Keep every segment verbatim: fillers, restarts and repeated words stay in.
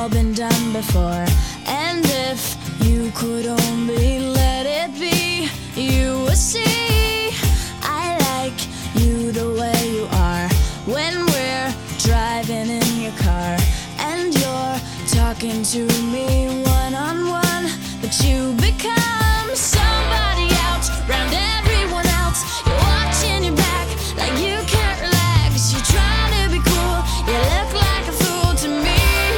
all been done before. And if you could only let it be, you would see I like you the way you are. When we're driving in your car and you're talking to me one-on-one, but you become somebody else round everyone else. You're watching your back like you can't relax. You're trying to be cool, you look like a fool to me.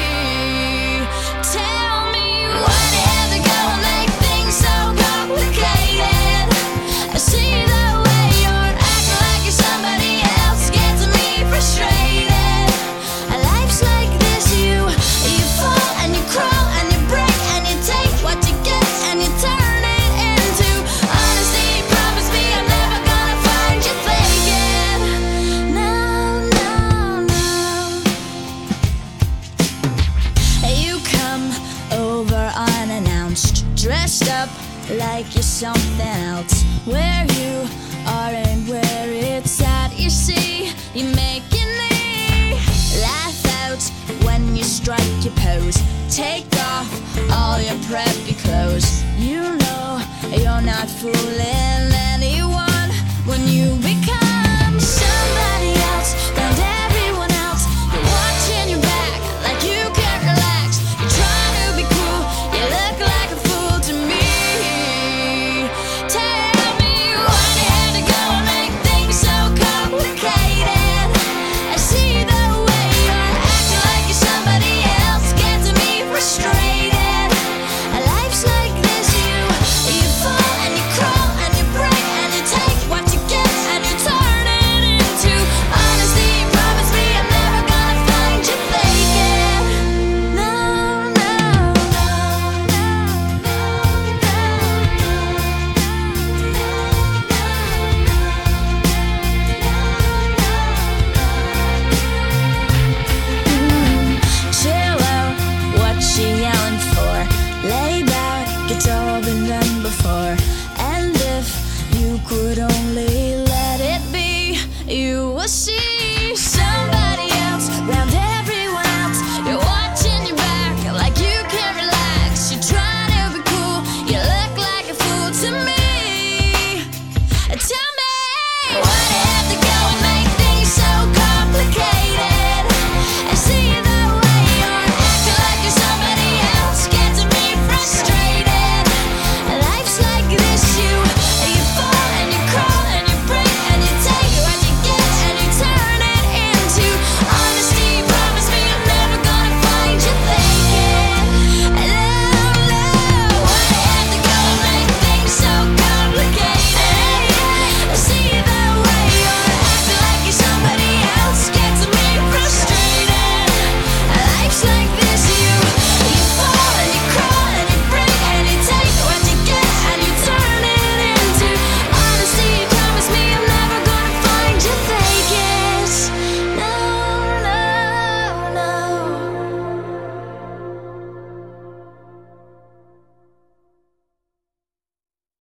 Tell me what is it gonna make things so complicated? I see the way you're acting like you're somebody else, gets me frustrated. Life's like this, you you fall and you crawl and you break and you take what you get and you turn it into honesty. Promise me I'm never gonna find you faking. No, no, no. You come over unannounced, dressed up like you're something else. Where you are and where it's at, you see, you making me laugh out when you strike your pose. Take off all your preppy clothes. You know you're not fooling anyone when you become